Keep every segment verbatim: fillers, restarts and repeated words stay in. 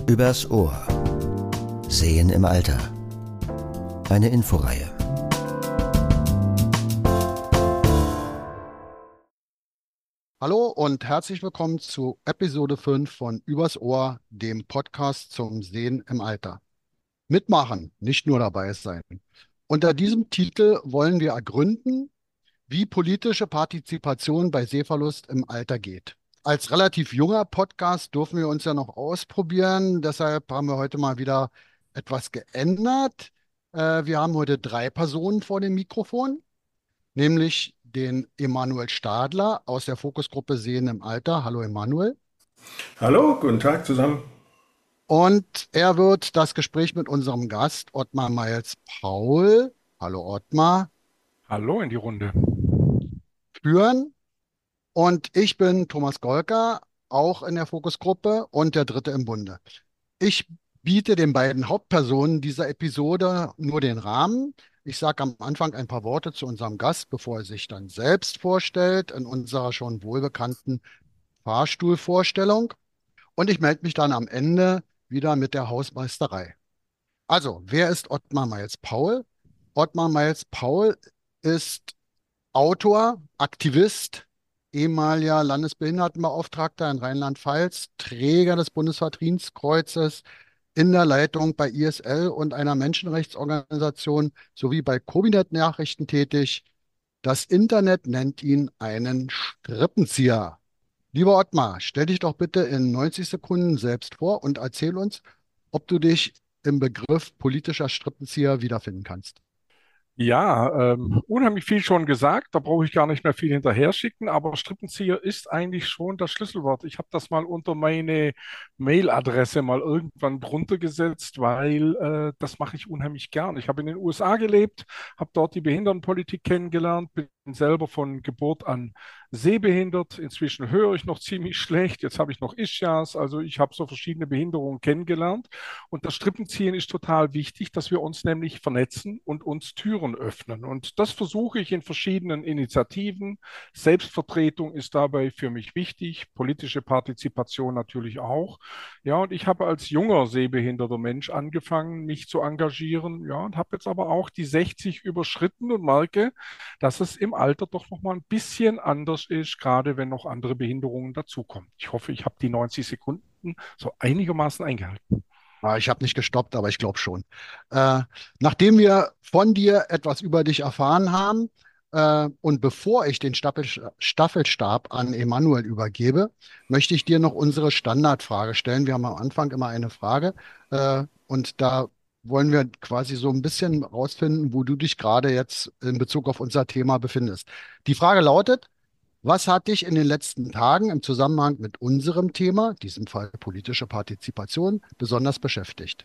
Übers Ohr. Sehen im Alter. Eine Inforeihe. Hallo und herzlich willkommen zu Episode fünf von Übers Ohr, dem Podcast zum Sehen im Alter. Mitmachen, nicht nur dabei sein. Unter diesem Titel wollen wir ergründen, wie politische Partizipation bei Sehverlust im Alter geht. Als relativ junger Podcast dürfen wir uns ja noch ausprobieren. Deshalb haben wir heute mal wieder etwas geändert. Äh, wir haben heute drei Personen vor dem Mikrofon, nämlich den Emanuel Stadler aus der Fokusgruppe Sehen im Alter. Hallo Emanuel. Hallo, guten Tag zusammen. Und er wird das Gespräch mit unserem Gast Ottmar Miles-Paul, hallo Ottmar, Hallo in die Runde. führen. Und ich bin Thomas Golka, auch in der Fokusgruppe und der Dritte im Bunde. Ich biete den beiden Hauptpersonen dieser Episode nur den Rahmen. Ich sage am Anfang ein paar Worte zu unserem Gast, bevor er sich dann selbst vorstellt, in unserer schon wohlbekannten Fahrstuhlvorstellung. Und ich melde mich dann am Ende wieder mit der Hausmeisterei. Also, wer ist Ottmar Miles-Paul? Ottmar Miles-Paul ist Autor, Aktivist, ehemaliger Landesbehindertenbeauftragter in Rheinland-Pfalz, Träger des Bundesverdienstkreuzes, in der Leitung bei I S L und einer Menschenrechtsorganisation sowie bei Cominet-Nachrichten tätig. Das Internet nennt ihn einen Strippenzieher. Lieber Ottmar, stell dich doch bitte in neunzig Sekunden selbst vor und erzähl uns, ob du dich im Begriff politischer Strippenzieher wiederfinden kannst. Ja, ähm, unheimlich viel schon gesagt, da brauche ich gar nicht mehr viel hinterher schicken, aber Strippenzieher ist eigentlich schon das Schlüsselwort. Ich habe das mal unter meine Mailadresse mal irgendwann drunter gesetzt, weil äh, das mache ich unheimlich gern. Ich habe in den U S A gelebt, habe dort die Behindertenpolitik kennengelernt, bin selber von Geburt an sehbehindert. Inzwischen höre ich noch ziemlich schlecht. Jetzt habe ich noch Ischias, also ich habe so verschiedene Behinderungen kennengelernt. Und das Strippenziehen ist total wichtig, dass wir uns nämlich vernetzen und uns Türen öffnen. Und das versuche ich in verschiedenen Initiativen. Selbstvertretung ist dabei für mich wichtig, politische Partizipation natürlich auch. Ja, und ich habe als junger sehbehinderter Mensch angefangen, mich zu engagieren. Ja, und habe jetzt aber auch die sechzig überschritten und merke, dass es im Alter doch noch mal ein bisschen anders ist, gerade wenn noch andere Behinderungen dazukommen. Ich hoffe, ich habe die neunzig Sekunden so einigermaßen eingehalten. Ah, Ich habe nicht gestoppt, aber ich glaube schon. Äh, Nachdem wir von dir etwas über dich erfahren haben äh, und bevor ich den Staffel, Staffelstab an Emanuel übergebe, möchte ich dir noch unsere Standardfrage stellen. Wir haben am Anfang immer eine Frage äh, und da wollen wir quasi so ein bisschen rausfinden, wo du dich gerade jetzt in Bezug auf unser Thema befindest. Die Frage lautet: Was hat dich in den letzten Tagen im Zusammenhang mit unserem Thema, diesem Fall politische Partizipation, besonders beschäftigt?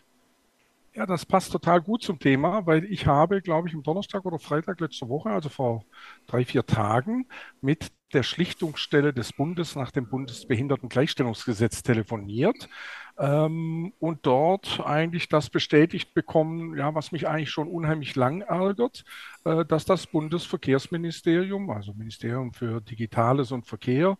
Ja, das passt total gut zum Thema, weil ich habe, glaube ich, am Donnerstag oder Freitag letzte Woche, also vor drei, vier Tagen, mit der Schlichtungsstelle des Bundes nach dem Bundesbehindertengleichstellungsgesetz telefoniert ähm, und dort eigentlich das bestätigt bekommen, ja, was mich eigentlich schon unheimlich lang ärgert, äh, dass das Bundesverkehrsministerium, also Ministerium für Digitales und Verkehr,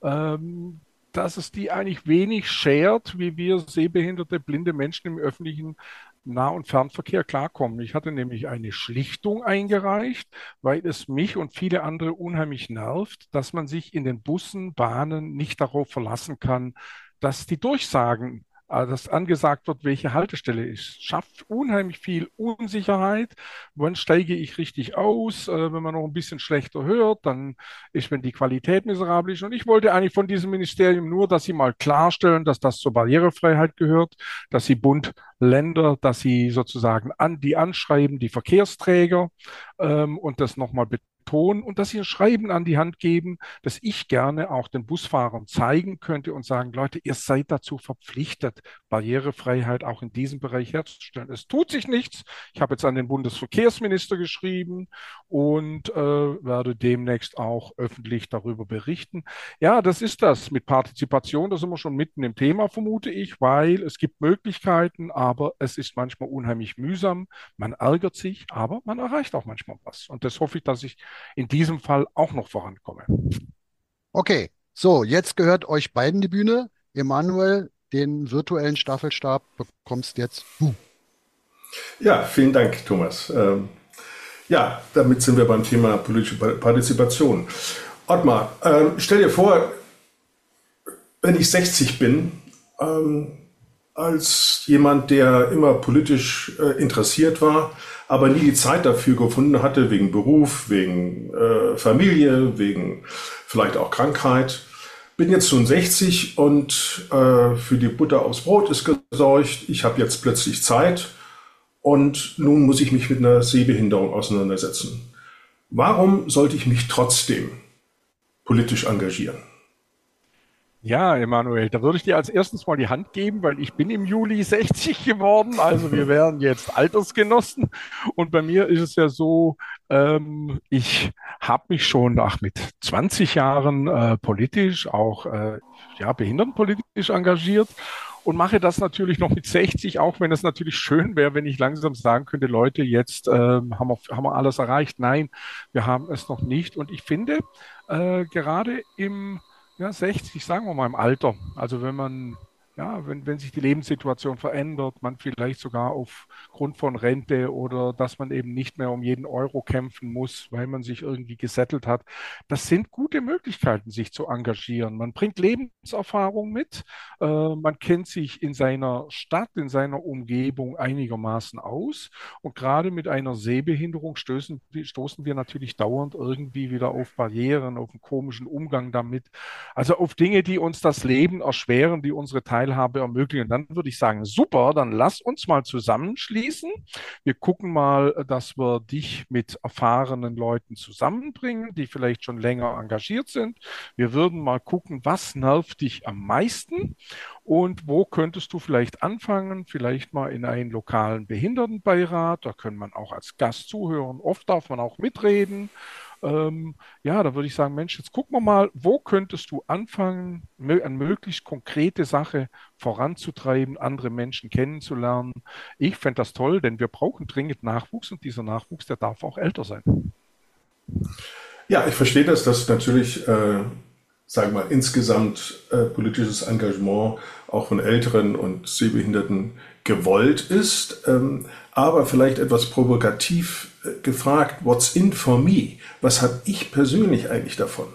ähm, dass es die eigentlich wenig schert, wie wir sehbehinderte, blinde Menschen im öffentlichen Nah- und Fernverkehr klarkommen. Ich hatte nämlich eine Schlichtung eingereicht, weil es mich und viele andere unheimlich nervt, dass man sich in den Bussen, Bahnen nicht darauf verlassen kann, dass die Durchsagen, äh, dass angesagt wird, welche Haltestelle ist. Schafft unheimlich viel Unsicherheit. Wann steige ich richtig aus? Äh, wenn man noch ein bisschen schlechter hört, dann ist, wenn die Qualität miserabel ist. Und ich wollte eigentlich von diesem Ministerium nur, dass sie mal klarstellen, dass das zur Barrierefreiheit gehört, dass sie Bund Länder, dass sie sozusagen an die anschreiben, die Verkehrsträger, ähm, und das nochmal betonen und dass sie ein Schreiben an die Hand geben, das ich gerne auch den Busfahrern zeigen könnte und sagen, Leute, ihr seid dazu verpflichtet, Barrierefreiheit auch in diesem Bereich herzustellen. Es tut sich nichts. Ich habe jetzt an den Bundesverkehrsminister geschrieben und äh, werde demnächst auch öffentlich darüber berichten. Ja, das ist das mit Partizipation. Da sind wir schon mitten im Thema, vermute ich, weil es gibt Möglichkeiten, aber es ist manchmal unheimlich mühsam. Man ärgert sich, aber man erreicht auch manchmal was. Und das hoffe ich, dass ich in diesem Fall auch noch vorankomme. Okay, so, jetzt gehört euch beiden die Bühne. Emanuel, Den virtuellen Staffelstab bekommst jetzt du. Ja, vielen Dank, Thomas. Ähm, ja, damit sind wir beim Thema politische Partizipation. Ottmar, ähm, stell dir vor, wenn ich sechzig bin, ähm, als jemand, der immer politisch äh, interessiert war, aber nie die Zeit dafür gefunden hatte, wegen Beruf, wegen äh, Familie, wegen vielleicht auch Krankheit. Bin jetzt schon sechzig und äh, für die Butter aufs Brot ist gesorgt. Ich habe jetzt plötzlich Zeit und nun muss ich mich mit einer Sehbehinderung auseinandersetzen. Warum sollte ich mich trotzdem politisch engagieren? Ja, Emanuel, da würde ich dir als erstes mal die Hand geben, weil ich bin im Juli sechzig geworden, also wir wären jetzt Altersgenossen und bei mir ist es ja so, ähm, ich habe mich schon ach, mit zwanzig Jahren äh, politisch, auch äh, ja, behindertenpolitisch engagiert und mache das natürlich noch mit sechzig, auch wenn es natürlich schön wäre, wenn ich langsam sagen könnte, Leute, jetzt ähm, haben wir, haben wir alles erreicht. Nein, wir haben es noch nicht und ich finde, äh, gerade im Ja, sechzig, sagen wir mal im Alter. Also wenn man, ja, wenn, wenn sich die Lebenssituation verändert, man vielleicht sogar aufgrund von Rente oder dass man eben nicht mehr um jeden Euro kämpfen muss, weil man sich irgendwie gesettelt hat. Das sind gute Möglichkeiten, sich zu engagieren. Man bringt Lebenserfahrung mit, äh, man kennt sich in seiner Stadt, in seiner Umgebung einigermaßen aus. Und gerade mit einer Sehbehinderung stößen, stoßen wir natürlich dauernd irgendwie wieder auf Barrieren, auf einen komischen Umgang damit. Also auf Dinge, die uns das Leben erschweren, die unsere Teilhabe ermöglichen. Dann würde ich sagen, super, dann lass uns mal zusammenschließen. Wir gucken mal, dass wir dich mit erfahrenen Leuten zusammenbringen, die vielleicht schon länger engagiert sind. Wir würden mal gucken, was nervt dich am meisten und wo könntest du vielleicht anfangen, vielleicht mal in einen lokalen Behindertenbeirat. Da kann man auch als Gast zuhören. Oft darf man auch mitreden. Ähm, ja, da würde ich sagen, Mensch, jetzt gucken wir mal, wo könntest du anfangen, mö- eine möglichst konkrete Sache voranzutreiben, andere Menschen kennenzulernen. Ich fände das toll, denn wir brauchen dringend Nachwuchs und dieser Nachwuchs, der darf auch älter sein. Ja, ich verstehe das, dass natürlich, äh, sagen wir mal, insgesamt äh, politisches Engagement auch von Älteren und Sehbehinderten gewollt ist, ähm, aber vielleicht etwas provokativ äh, gefragt, what's in for me? Was habe ich persönlich eigentlich davon?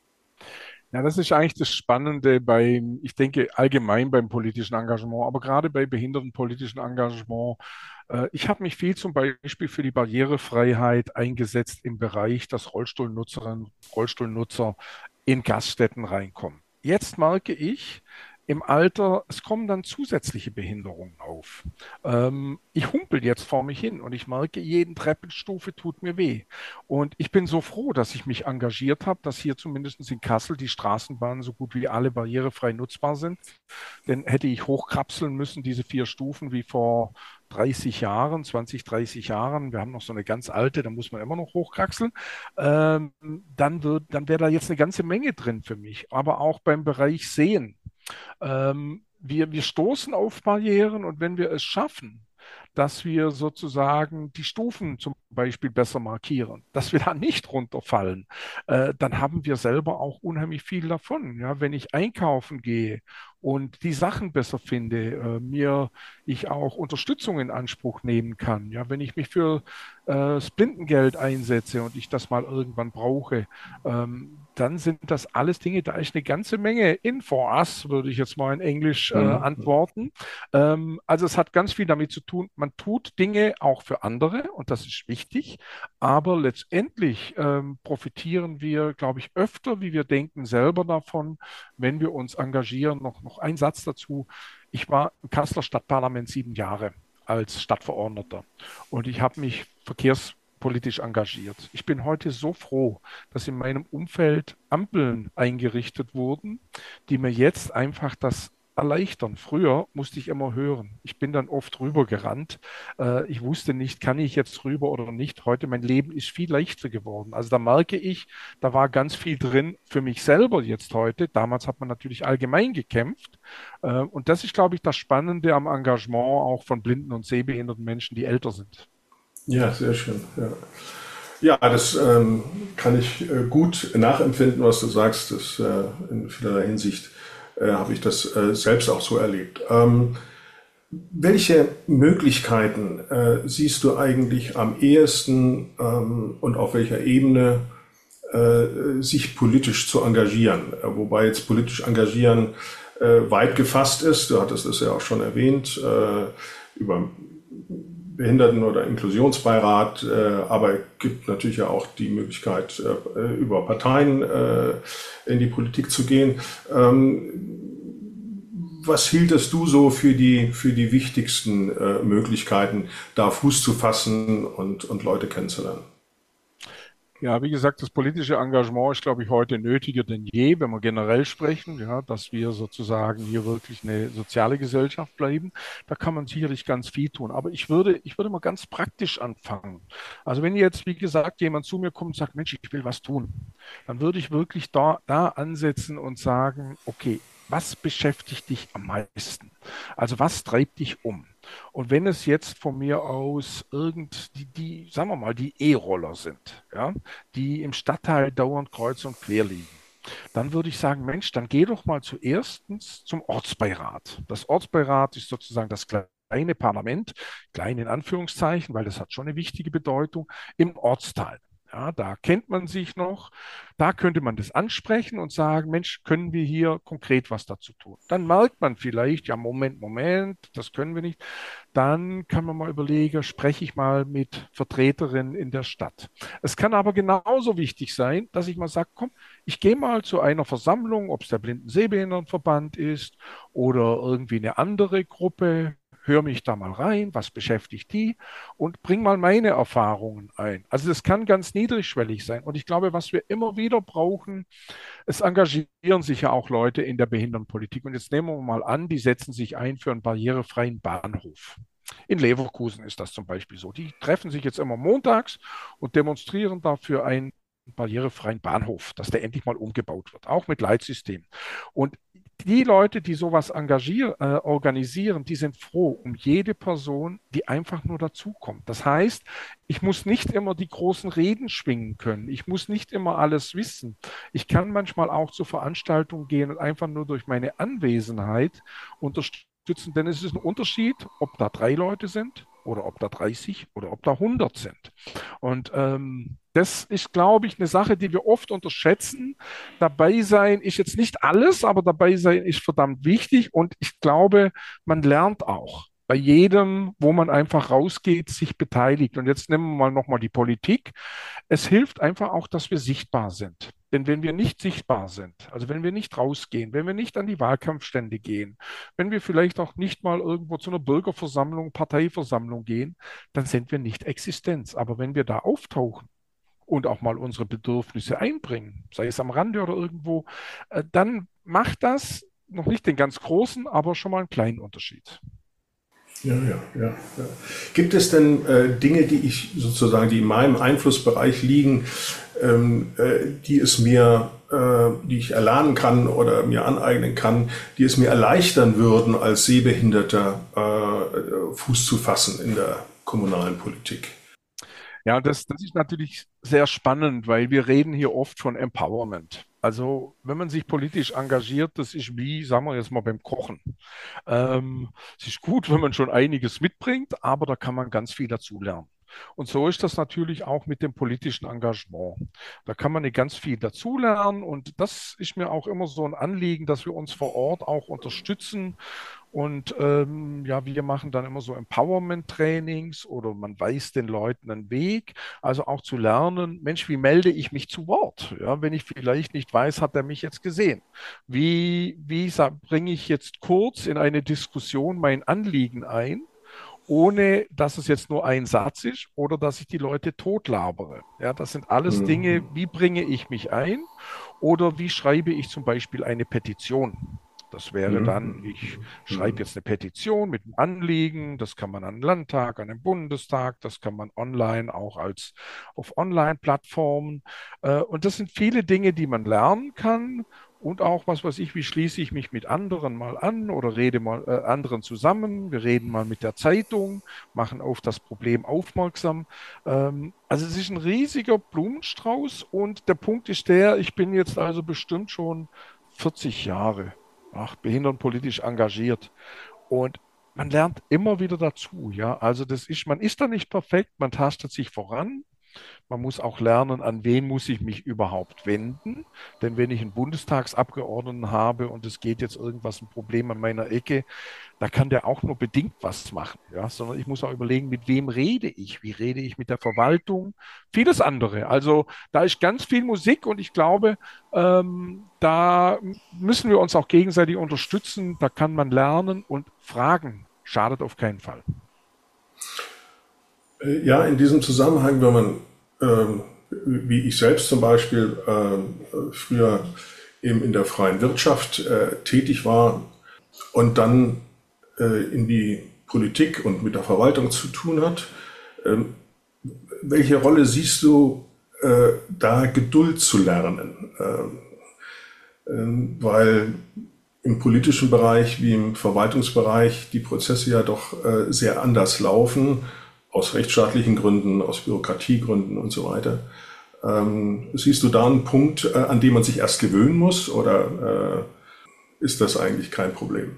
Ja, das ist eigentlich das Spannende beim, ich denke allgemein beim politischen Engagement, aber gerade bei behindertenpolitischen Engagement. Äh, ich habe mich viel zum Beispiel für die Barrierefreiheit eingesetzt im Bereich, dass Rollstuhlnutzerinnen, Rollstuhlnutzer in Gaststätten reinkommen. Jetzt merke ich, im Alter, es kommen dann zusätzliche Behinderungen auf. Ähm, ich humpel jetzt vor mich hin und ich merke, jede Treppenstufe tut mir weh. Und ich bin so froh, dass ich mich engagiert habe, dass hier zumindest in Kassel die Straßenbahnen so gut wie alle barrierefrei nutzbar sind. Denn hätte ich hochkrapseln müssen, diese vier Stufen wie vor dreißig Jahren, zwanzig, dreißig Jahren, wir haben noch so eine ganz alte, da muss man immer noch hochkraxeln, ähm, dann wird, dann wäre da jetzt eine ganze Menge drin für mich. Aber auch beim Bereich Sehen. Ähm, wir, wir stoßen auf Barrieren und wenn wir es schaffen, dass wir sozusagen die Stufen zum Beispiel besser markieren, dass wir da nicht runterfallen, äh, dann haben wir selber auch unheimlich viel davon. Ja, wenn ich einkaufen gehe und die Sachen besser finde, äh, mir ich auch Unterstützung in Anspruch nehmen kann. Ja, wenn ich mich für äh, das Blindengeld einsetze und ich das mal irgendwann brauche, ähm, dann sind das alles Dinge, da ist eine ganze Menge in for us, würde ich jetzt mal in Englisch äh, Mhm. antworten. Ähm, also es hat ganz viel damit zu tun, man tut Dinge auch für andere und das ist wichtig, aber letztendlich ähm, profitieren wir, glaube ich, öfter, wie wir denken, selber davon, wenn wir uns engagieren. Noch, noch ein Satz dazu. Ich war im Kasseler Stadtparlament sieben Jahre als Stadtverordneter und ich habe mich verkehrspolitisch engagiert. Ich bin heute so froh, dass in meinem Umfeld Ampeln eingerichtet wurden, die mir jetzt einfach das erleichtern. Früher musste ich immer hören. Ich bin dann oft rübergerannt. Äh, ich wusste nicht, kann ich jetzt rüber oder nicht. Heute, mein Leben ist viel leichter geworden. Also da merke ich, da war ganz viel drin für mich selber jetzt heute. Damals hat man natürlich allgemein gekämpft. Äh, und das ist, glaube ich, das Spannende am Engagement auch von blinden und sehbehinderten Menschen, die älter sind. Ja, sehr schön. Ja, ja das ähm, kann ich äh, gut nachempfinden, was du sagst. Das äh, in vielerlei Hinsicht äh, habe ich das äh, selbst auch so erlebt. Ähm, welche Möglichkeiten äh, siehst du eigentlich am ehesten ähm, und auf welcher Ebene äh, sich politisch zu engagieren? Äh, wobei jetzt politisch engagieren äh, weit gefasst ist. Du hattest es ja auch schon erwähnt, äh, über Behinderten- oder Inklusionsbeirat, äh, aber es gibt natürlich ja auch die Möglichkeit, äh, über Parteien äh, in die Politik zu gehen. Ähm, Was hieltest du so für die, für die wichtigsten äh, Möglichkeiten, da Fuß zu fassen und, und Leute kennenzulernen? Ja, wie gesagt, das politische Engagement ist, glaube ich, heute nötiger denn je, wenn wir generell sprechen, ja, dass wir sozusagen hier wirklich eine soziale Gesellschaft bleiben. Da kann man sicherlich ganz viel tun. Aber ich würde, ich würde mal ganz praktisch anfangen. Also wenn jetzt, wie gesagt, jemand zu mir kommt und sagt, Mensch, ich will was tun, dann würde ich wirklich da, da ansetzen und sagen, okay, was beschäftigt dich am meisten? Also was treibt dich um? Und wenn es jetzt von mir aus irgend die, die, sagen wir mal, die E-Roller sind, ja, die im Stadtteil dauernd kreuz und quer liegen, dann würde ich sagen, Mensch, dann geh doch mal zuerstens zum Ortsbeirat. Das Ortsbeirat ist sozusagen das kleine Parlament, klein in Anführungszeichen, weil das hat schon eine wichtige Bedeutung, im Ortsteil. Ja, da kennt man sich noch. Da könnte man das ansprechen und sagen, Mensch, können wir hier konkret was dazu tun? Dann merkt man vielleicht, ja, Moment, Moment, das können wir nicht. Dann kann man mal überlegen, spreche ich mal mit Vertreterinnen in der Stadt. Es kann aber genauso wichtig sein, dass ich mal sage, komm, ich gehe mal zu einer Versammlung, ob es der Blinden-Sehbehindertenverband ist oder irgendwie eine andere Gruppe, höre mich da mal rein, was beschäftigt die und bring mal meine Erfahrungen ein. Also das kann ganz niedrigschwellig sein. Und ich glaube, was wir immer wieder brauchen, es engagieren sich ja auch Leute in der Behindertenpolitik. Und jetzt nehmen wir mal an, die setzen sich ein für einen barrierefreien Bahnhof. In Leverkusen ist das zum Beispiel so. Die treffen sich jetzt immer montags und demonstrieren dafür einen barrierefreien Bahnhof, dass der endlich mal umgebaut wird, auch mit Leitsystem. Und die Leute, die sowas engagieren, äh, organisieren, die sind froh um jede Person, die einfach nur dazukommt. Das heißt, ich muss nicht immer die großen Reden schwingen können. Ich muss nicht immer alles wissen. Ich kann manchmal auch zur Veranstaltung gehen und einfach nur durch meine Anwesenheit unterstützen, denn es ist ein Unterschied, ob da drei Leute sind oder ob da dreißig oder ob da hundert sind. Und ähm, das ist, glaube ich, eine Sache, die wir oft unterschätzen. Dabei sein ist jetzt nicht alles, aber dabei sein ist verdammt wichtig. Und ich glaube, man lernt auch bei jedem, wo man einfach rausgeht, sich beteiligt. Und jetzt nehmen wir mal nochmal die Politik. Es hilft einfach auch, dass wir sichtbar sind. Denn wenn wir nicht sichtbar sind, also wenn wir nicht rausgehen, wenn wir nicht an die Wahlkampfstände gehen, wenn wir vielleicht auch nicht mal irgendwo zu einer Bürgerversammlung, Parteiversammlung gehen, dann sind wir nicht Existenz. Aber wenn wir da auftauchen und auch mal unsere Bedürfnisse einbringen, sei es am Rande oder irgendwo, äh, dann macht das noch nicht den ganz großen, aber schon mal einen kleinen Unterschied. Ja, ja, ja, ja. Gibt es denn äh, Dinge, die ich sozusagen, die in meinem Einflussbereich liegen, ähm, äh, die es mir, äh, die ich erlernen kann oder mir aneignen kann, die es mir erleichtern würden, als Sehbehinderter äh, Fuß zu fassen in der kommunalen Politik? Ja, das, das ist natürlich sehr spannend, weil wir reden hier oft von Empowerment. Also wenn man sich politisch engagiert, das ist wie, sagen wir jetzt mal beim Kochen. Ähm, es ist gut, wenn man schon einiges mitbringt, aber da kann man ganz viel dazulernen. Und so ist das natürlich auch mit dem politischen Engagement. Da kann man ganz viel dazulernen und das ist mir auch immer so ein Anliegen, dass wir uns vor Ort auch unterstützen. Und ähm, ja, wir machen dann immer so Empowerment-Trainings oder man weist den Leuten einen Weg. Also auch zu lernen, Mensch, wie melde ich mich zu Wort? Ja, wenn ich vielleicht nicht weiß, hat er mich jetzt gesehen? Wie, wie sa- bringe ich jetzt kurz in eine Diskussion mein Anliegen ein, ohne dass es jetzt nur ein Satz ist oder dass ich die Leute totlabere? Ja, das sind alles Dinge, wie bringe ich mich ein oder wie schreibe ich zum Beispiel eine Petition? Das wäre dann, ich schreibe jetzt eine Petition mit einem Anliegen, das kann man an den Landtag, an den Bundestag, das kann man online auch als auf Online-Plattformen. Äh, Und das sind viele Dinge, die man lernen kann. Und auch, was weiß ich, wie schließe ich mich mit anderen mal an oder rede mal äh, anderen zusammen. Wir reden mal mit der Zeitung, machen auf das Problem aufmerksam. Ähm, also es ist ein riesiger Blumenstrauß und der Punkt ist der, ich bin jetzt also bestimmt schon vierzig Jahre ach, behindertenpolitisch engagiert. Und man lernt immer wieder dazu, ja. Also das ist, man ist da nicht perfekt, man tastet sich voran. Man muss auch lernen, an wen muss ich mich überhaupt wenden. Denn wenn ich einen Bundestagsabgeordneten habe und es geht jetzt irgendwas, ein Problem an meiner Ecke, da kann der auch nur bedingt was machen. Ja? Sondern ich muss auch überlegen, mit wem rede ich? Wie rede ich mit der Verwaltung? Vieles andere. Also da ist ganz viel Musik und ich glaube, ähm, da müssen wir uns auch gegenseitig unterstützen. Da kann man lernen und fragen schadet auf keinen Fall. Ja, in diesem Zusammenhang, wenn man, ähm, wie ich selbst zum Beispiel, ähm, früher eben in der freien Wirtschaft äh, tätig war und dann äh, in die Politik und mit der Verwaltung zu tun hat, ähm, welche Rolle siehst du äh, da, Geduld zu lernen? Ähm, ähm, weil im politischen Bereich wie im Verwaltungsbereich die Prozesse ja doch äh, sehr anders laufen, aus rechtsstaatlichen Gründen, aus Bürokratiegründen und so weiter. Ähm, siehst du da einen Punkt, äh, an dem man sich erst gewöhnen muss, oder äh, ist das eigentlich kein Problem?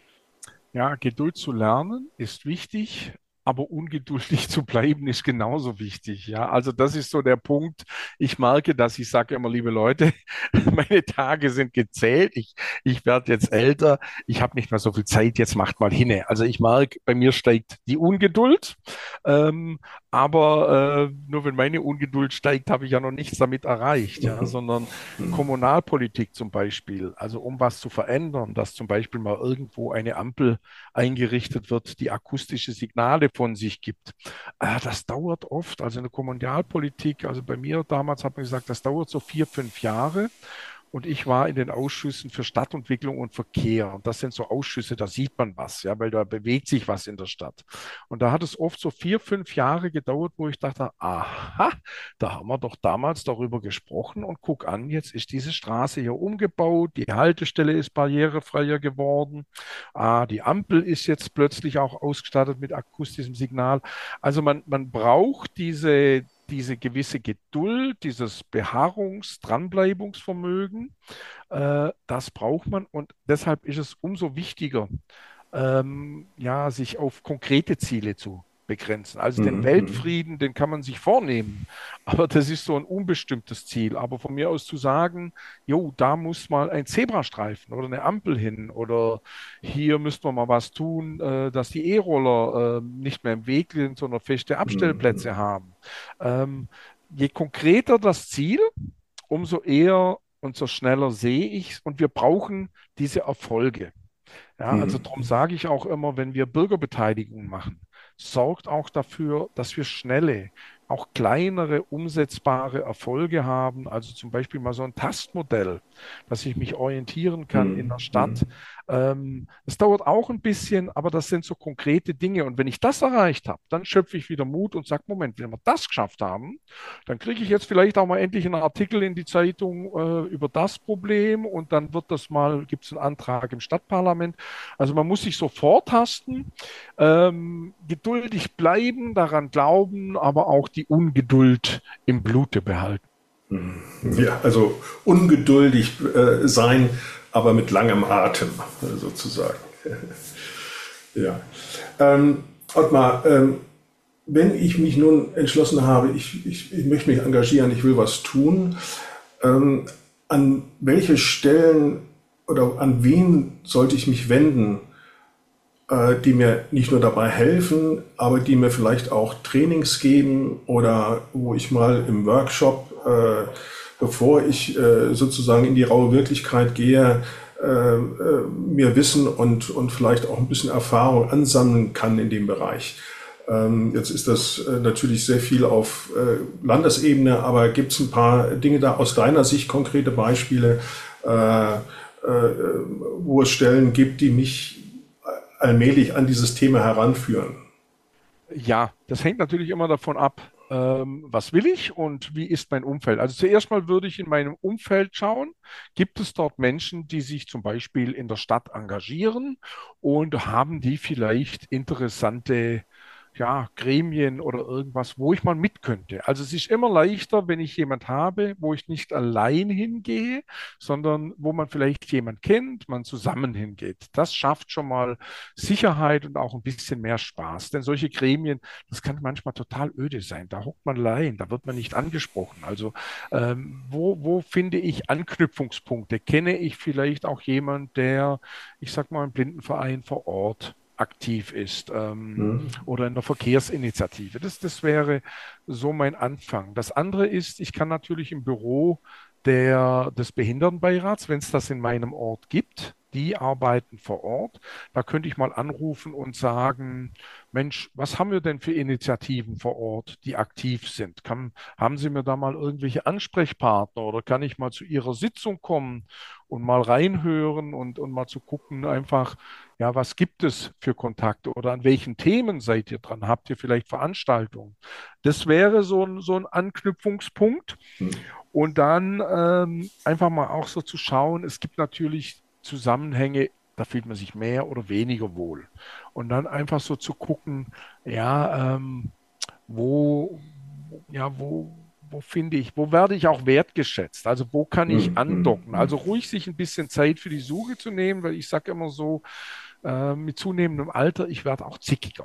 Ja, Geduld zu lernen ist wichtig, aber ungeduldig zu bleiben ist genauso wichtig. Ja, also das ist so der Punkt. Ich merke, dass ich sage immer, liebe Leute, meine Tage sind gezählt. Ich, ich werde jetzt älter. Ich habe nicht mehr so viel Zeit. Jetzt macht mal hinne. Also ich merke, bei mir steigt die Ungeduld. Ähm, aber äh, nur wenn meine Ungeduld steigt, habe ich ja noch nichts damit erreicht. Ja, sondern Kommunalpolitik zum Beispiel, also um was zu verändern, dass zum Beispiel mal irgendwo eine Ampel eingerichtet wird, die akustische Signale von sich gibt. Äh, das dauert oft, also in der Kommunalpolitik, also bei mir damals hat man gesagt, das dauert so vier, fünf Jahre. Und ich war in den Ausschüssen für Stadtentwicklung und Verkehr. Und das sind so Ausschüsse, da sieht man was, ja, weil da bewegt sich was in der Stadt. Und da hat es oft so vier, fünf Jahre gedauert, wo ich dachte, aha, da haben wir doch damals darüber gesprochen und guck an, jetzt ist diese Straße hier umgebaut, die Haltestelle ist barrierefreier geworden, ah, die Ampel ist jetzt plötzlich auch ausgestattet mit akustischem Signal. Also man, man braucht diese diese gewisse Geduld, dieses Beharrungs-, Dranbleibungsvermögen, äh, das braucht man und deshalb ist es umso wichtiger, ähm, ja, sich auf konkrete Ziele zu begrenzen. Also den Mhm. Weltfrieden, den kann man sich vornehmen, aber das ist so ein unbestimmtes Ziel. Aber von mir aus zu sagen, jo, da muss mal ein Zebrastreifen oder eine Ampel hin oder hier müssten wir mal was tun, äh, dass die E-Roller äh, nicht mehr im Weg sind, sondern feste Mhm. Abstellplätze haben. Ähm, je konkreter das Ziel, umso eher und so schneller sehe ich es und wir brauchen diese Erfolge. Ja, also darum Mhm. sage ich auch immer, wenn wir Bürgerbeteiligung machen, sorgt auch dafür, dass wir schnelle, auch kleinere, umsetzbare Erfolge haben. Also zum Beispiel mal so ein Tastmodell, dass ich mich orientieren kann in der Mhm. Stadt. Mhm. Ähm, das dauert auch ein bisschen, aber das sind so konkrete Dinge. Und wenn ich das erreicht habe, dann schöpfe ich wieder Mut und sage, Moment, wenn wir das geschafft haben, dann kriege ich jetzt vielleicht auch mal endlich einen Artikel in die Zeitung äh, über das Problem und dann wird das mal, gibt es einen Antrag im Stadtparlament. Also man muss sich so vortasten, ähm, geduldig bleiben, daran glauben, aber auch die Ungeduld im Blute behalten. Ja, also ungeduldig äh, sein, aber mit langem Atem äh, sozusagen. Ja. Ähm, Ottmar, ähm, wenn ich mich nun entschlossen habe, ich, ich, ich möchte mich engagieren, ich will was tun, ähm, an welche Stellen oder an wen sollte ich mich wenden, äh, die mir nicht nur dabei helfen, aber die mir vielleicht auch Trainings geben oder wo ich mal im Workshop, äh, bevor ich äh, sozusagen in die raue Wirklichkeit gehe, äh, äh, mir Wissen und, und vielleicht auch ein bisschen Erfahrung ansammeln kann in dem Bereich. Ähm, jetzt ist das äh, natürlich sehr viel auf äh, Landesebene, aber gibt es ein paar Dinge da aus deiner Sicht, konkrete Beispiele, äh, äh, wo es Stellen gibt, die mich allmählich an dieses Thema heranführen? Ja, das hängt natürlich immer davon ab, ähm, was will ich und wie ist mein Umfeld. Also zuerst mal würde ich in meinem Umfeld schauen, gibt es dort Menschen, die sich zum Beispiel in der Stadt engagieren und haben die vielleicht interessante ja, Gremien oder irgendwas, wo ich mal mit könnte. Also es ist immer leichter, wenn ich jemand habe, wo ich nicht allein hingehe, sondern wo man vielleicht jemand kennt, man zusammen hingeht. Das schafft schon mal Sicherheit und auch ein bisschen mehr Spaß. Denn solche Gremien, das kann manchmal total öde sein. Da hockt man allein, da wird man nicht angesprochen. Also ähm, wo, wo finde ich Anknüpfungspunkte? Kenne ich vielleicht auch jemand, der, ich sag mal, im Blindenverein vor Ort aktiv ist, ähm, Mhm. oder in der Verkehrsinitiative. Das, das wäre so mein Anfang. Das andere ist, ich kann natürlich im Büro der, des Behindertenbeirats, wenn es das in meinem Ort gibt, die arbeiten vor Ort. Da könnte ich mal anrufen und sagen, Mensch, was haben wir denn für Initiativen vor Ort, die aktiv sind? Kann, haben Sie mir da mal irgendwelche Ansprechpartner oder kann ich mal zu Ihrer Sitzung kommen und mal reinhören und, und mal zu gucken, einfach, ja, was gibt es für Kontakte oder an welchen Themen seid ihr dran? Habt ihr vielleicht Veranstaltungen? Das wäre so ein, so ein Anknüpfungspunkt. Mhm. Und dann ähm, einfach mal auch so zu schauen, es gibt natürlich Zusammenhänge, da fühlt man sich mehr oder weniger wohl. Und dann einfach so zu gucken, ja, ähm, wo, ja, wo, wo finde ich, wo werde ich auch wertgeschätzt? Also wo kann ich Mhm. andocken? Mhm. Also ruhig sich ein bisschen Zeit für die Suche zu nehmen, weil ich sage immer so, äh, mit zunehmendem Alter, ich werde auch zickiger.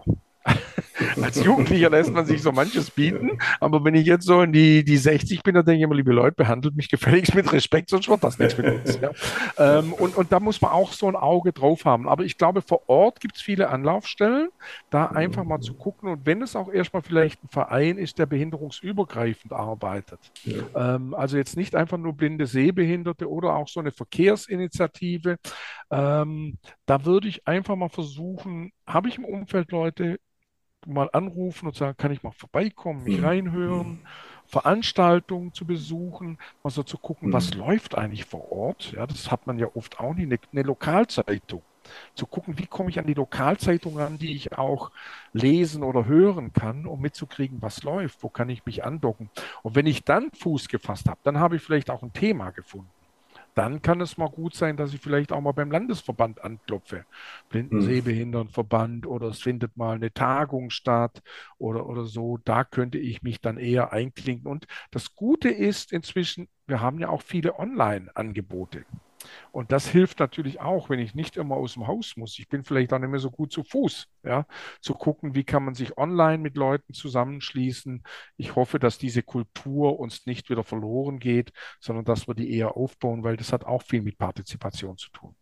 Als Jugendlicher lässt man sich so manches bieten, Ja. aber wenn ich jetzt so in die, die sechzig bin, dann denke ich immer, liebe Leute, behandelt mich gefälligst mit Respekt, sonst wird das nichts mit uns. Ja. Ähm, und, und da muss man auch so ein Auge drauf haben. Aber ich glaube, vor Ort gibt es viele Anlaufstellen, da einfach mal zu gucken. Und wenn es auch erstmal vielleicht ein Verein ist, der behinderungsübergreifend arbeitet, Ja. ähm, also jetzt nicht einfach nur blinde Sehbehinderte oder auch so eine Verkehrsinitiative, ähm, da würde ich einfach mal versuchen, habe ich im Umfeld Leute, mal anrufen und sagen, kann ich mal vorbeikommen, mich Mhm. reinhören, Veranstaltungen zu besuchen, mal so zu gucken, was Mhm. läuft eigentlich vor Ort. Ja, das hat man ja oft auch nicht, eine, eine Lokalzeitung. Zu gucken, wie komme ich an die Lokalzeitung ran, die ich auch lesen oder hören kann, um mitzukriegen, was läuft, wo kann ich mich andocken. Und wenn ich dann Fuß gefasst habe, dann habe ich vielleicht auch ein Thema gefunden. Dann kann es mal gut sein, dass ich vielleicht auch mal beim Landesverband anklopfe. Mhm. Blindensehbehindertenverband oder es findet mal eine Tagung statt oder, oder so. Da könnte ich mich dann eher einklinken. Und das Gute ist inzwischen, wir haben ja auch viele Online-Angebote. Und das hilft natürlich auch, wenn ich nicht immer aus dem Haus muss. Ich bin vielleicht auch nicht mehr so gut zu Fuß, ja, zu gucken, wie kann man sich online mit Leuten zusammenschließen. Ich hoffe, dass diese Kultur uns nicht wieder verloren geht, sondern dass wir die eher aufbauen, weil das hat auch viel mit Partizipation zu tun.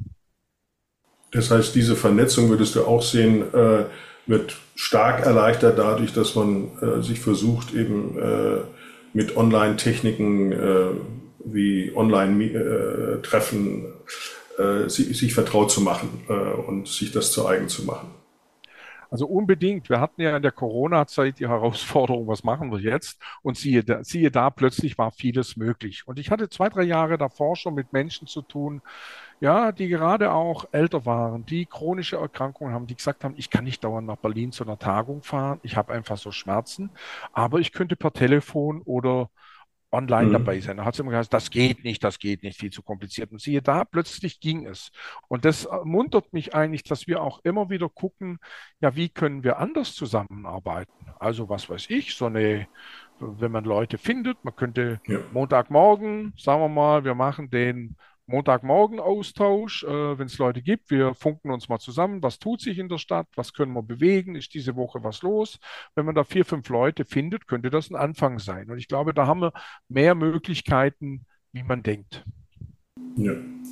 Das heißt, diese Vernetzung würdest du auch sehen, äh, wird stark erleichtert dadurch, dass man äh, sich versucht, eben äh, mit Online-Techniken äh, wie Online-Treffen äh, sich, sich vertraut zu machen äh, und sich das zu eigen zu machen. Also unbedingt. Wir hatten ja in der Corona-Zeit die Herausforderung, was machen wir jetzt? Und siehe da, siehe da, plötzlich war vieles möglich. Und ich hatte zwei, drei Jahre davor schon mit Menschen zu tun, ja, die gerade auch älter waren, die chronische Erkrankungen haben, die gesagt haben, ich kann nicht dauernd nach Berlin zu einer Tagung fahren, ich habe einfach so Schmerzen, aber ich könnte per Telefon oder online dabei Mhm. sein. Da hat sie immer gesagt, das geht nicht, das geht nicht, viel zu kompliziert. Und siehe da, plötzlich ging es. Und das ermuntert mich eigentlich, dass wir auch immer wieder gucken, ja, wie können wir anders zusammenarbeiten? Also was weiß ich, so eine, wenn man Leute findet, man könnte Ja. Montagmorgen, sagen wir mal, wir machen den Montagmorgen-Austausch, äh, wenn es Leute gibt. Wir funken uns mal zusammen, was tut sich in der Stadt, was können wir bewegen, ist diese Woche was los. Wenn man da vier, fünf Leute findet, könnte das ein Anfang sein. Und ich glaube, da haben wir mehr Möglichkeiten, wie man denkt. Ja.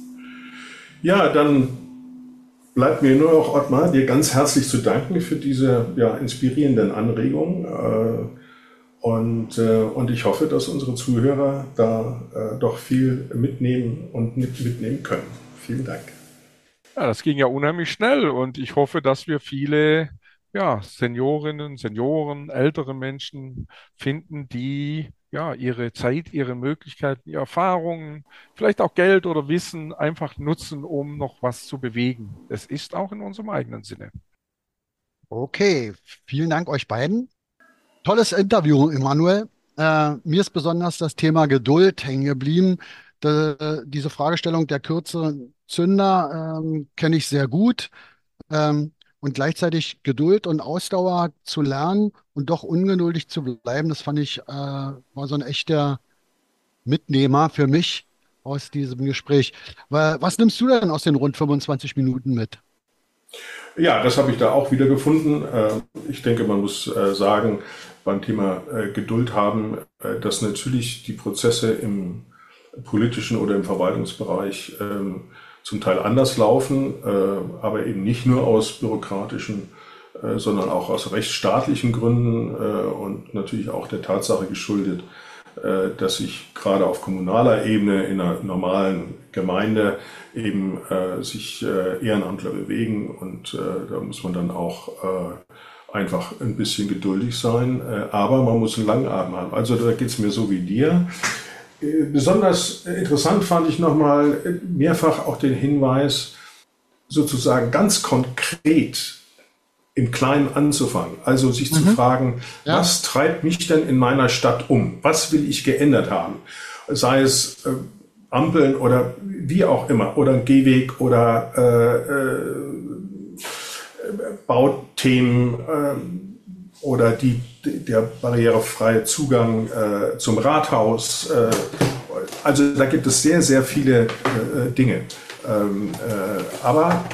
Ja, dann bleibt mir nur noch, Ottmar, dir ganz herzlich zu danken für diese ja, inspirierenden Anregungen. Äh, und, äh, und ich hoffe, dass unsere Zuhörer da äh, doch viel mitnehmen und mit, mitnehmen können. Vielen Dank. Ja, das ging ja unheimlich schnell und ich hoffe, dass wir viele, ja, Seniorinnen, Senioren, ältere Menschen finden, die ja ihre Zeit, ihre Möglichkeiten, ihre Erfahrungen, vielleicht auch Geld oder Wissen einfach nutzen, um noch was zu bewegen. Es ist auch in unserem eigenen Sinne. Okay, vielen Dank euch beiden. Tolles Interview, Emanuel. Äh, mir ist besonders das Thema Geduld hängen geblieben. Da, diese Fragestellung der Kürze Zünder ähm, kenne ich sehr gut. Ähm, und gleichzeitig Geduld und Ausdauer zu lernen und doch ungeduldig zu bleiben, das fand ich, äh, war so ein echter Mitnehmer für mich aus diesem Gespräch. Wa- Was nimmst du denn aus den rund fünfundzwanzig Minuten mit? Ja, das habe ich da auch wieder gefunden. Äh, Ich denke, man muss äh, sagen, beim Thema äh, Geduld haben, äh, dass natürlich die Prozesse im politischen oder im Verwaltungsbereich ähm, zum Teil anders laufen, äh, aber eben nicht nur aus bürokratischen, äh, sondern auch aus rechtsstaatlichen Gründen äh, und natürlich auch der Tatsache geschuldet, äh, dass sich gerade auf kommunaler Ebene in einer normalen Gemeinde eben äh, sich äh, Ehrenamtler bewegen und äh, da muss man dann auch äh, einfach ein bisschen geduldig sein, äh, aber man muss einen langen Atem haben. Also da geht es mir so wie dir. Äh, Besonders interessant fand ich nochmal mehrfach auch den Hinweis, sozusagen ganz konkret im Kleinen anzufangen. Also sich zu Mhm. fragen, Ja, was treibt mich denn in meiner Stadt um? Was will ich geändert haben? Sei es äh, Ampeln oder wie auch immer, oder ein Gehweg oder äh, äh, Bauthemen äh, oder die, der barrierefreie Zugang äh, zum Rathaus. Äh, also da gibt es sehr, sehr viele äh, Dinge. Ähm, äh, aber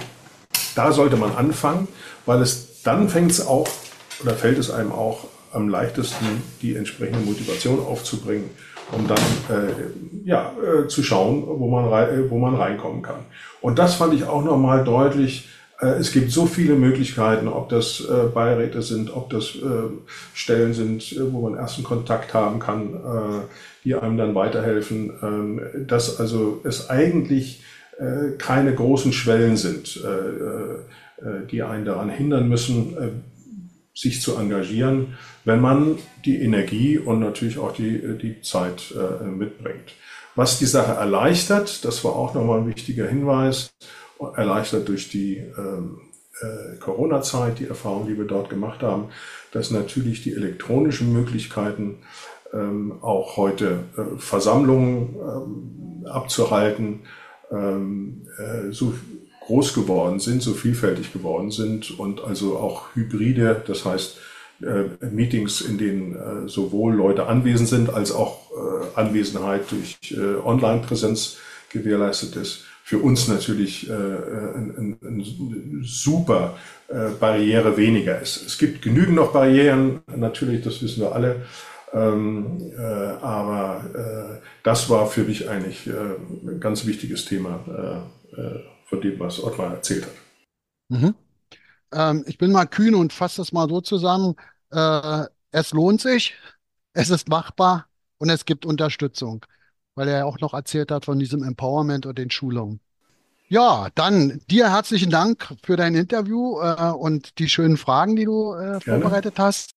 da sollte man anfangen, weil es dann fängt es auch oder fällt es einem auch am leichtesten, die entsprechende Motivation aufzubringen, um dann äh, ja, äh, zu schauen, wo man, rei- wo man reinkommen kann. Und das fand ich auch nochmal deutlich. Äh, es gibt so viele Möglichkeiten, ob das äh, Beiräte sind, ob das äh, Stellen sind, äh, wo man ersten Kontakt haben kann, äh, die einem dann weiterhelfen, ähm, dass also es eigentlich äh, keine großen Schwellen sind, äh, äh, die einen daran hindern müssen, äh, sich zu engagieren, wenn man die Energie und natürlich auch die, die Zeit äh, mitbringt. Was die Sache erleichtert, das war auch nochmal ein wichtiger Hinweis, erleichtert durch die ähm, äh, Corona-Zeit, die Erfahrung, die wir dort gemacht haben, dass natürlich die elektronischen Möglichkeiten ähm, auch heute äh, Versammlungen ähm, abzuhalten, ähm, äh, so groß geworden sind, so vielfältig geworden sind und also auch Hybride, das heißt äh, Meetings, in denen äh, sowohl Leute anwesend sind, als auch äh, Anwesenheit durch äh, Online-Präsenz gewährleistet ist. Für uns natürlich äh, ein, ein, ein super äh, Barriere weniger ist. Es gibt genügend noch Barrieren, natürlich, das wissen wir alle. Ähm, äh, aber äh, das war für mich eigentlich äh, ein ganz wichtiges Thema äh, äh, von dem, was Ottmar erzählt hat. Mhm. Ähm, ich bin mal kühn und fasse das mal so zusammen. Äh, Es lohnt sich, es ist machbar und es gibt Unterstützung, weil er ja auch noch erzählt hat von diesem Empowerment und den Schulungen. Ja, dann dir herzlichen Dank für dein Interview äh, und die schönen Fragen, die du äh, Gerne. vorbereitet hast.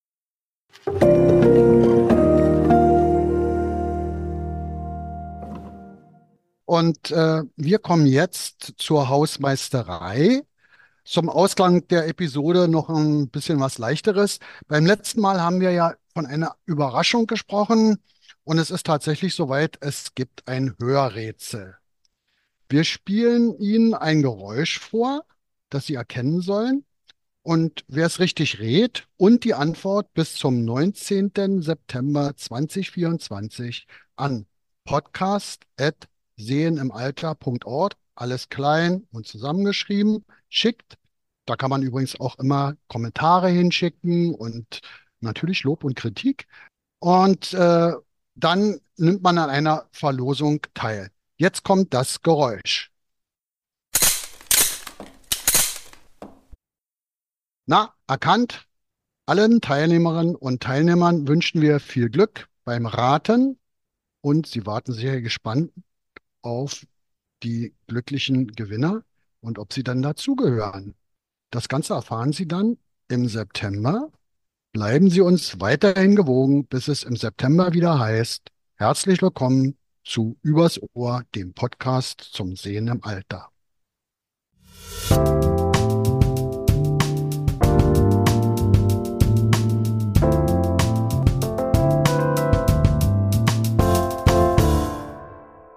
Und äh, wir kommen jetzt zur Hausmeisterei. Zum Ausklang der Episode noch ein bisschen was Leichteres. Beim letzten Mal haben wir ja von einer Überraschung gesprochen und es ist tatsächlich soweit, es gibt ein Hörrätsel. Wir spielen Ihnen ein Geräusch vor, das Sie erkennen sollen. Und wer es richtig rät und die Antwort bis zum neunzehnten September zweitausendvierundzwanzig an podcast at sehenimalter punkt org, alles klein und zusammengeschrieben, schickt. Da kann man übrigens auch immer Kommentare hinschicken und natürlich Lob und Kritik. Und äh, dann nimmt man an einer Verlosung teil. Jetzt kommt das Geräusch. Na, erkannt? Allen Teilnehmerinnen und Teilnehmern wünschen wir viel Glück beim Raten und Sie warten sehr gespannt auf die glücklichen Gewinner und ob sie dann dazugehören. Das Ganze erfahren Sie dann im September. Bleiben Sie uns weiterhin gewogen, bis es im September wieder heißt, herzlich willkommen zu Übers Ohr, dem Podcast zum Sehen im Alter.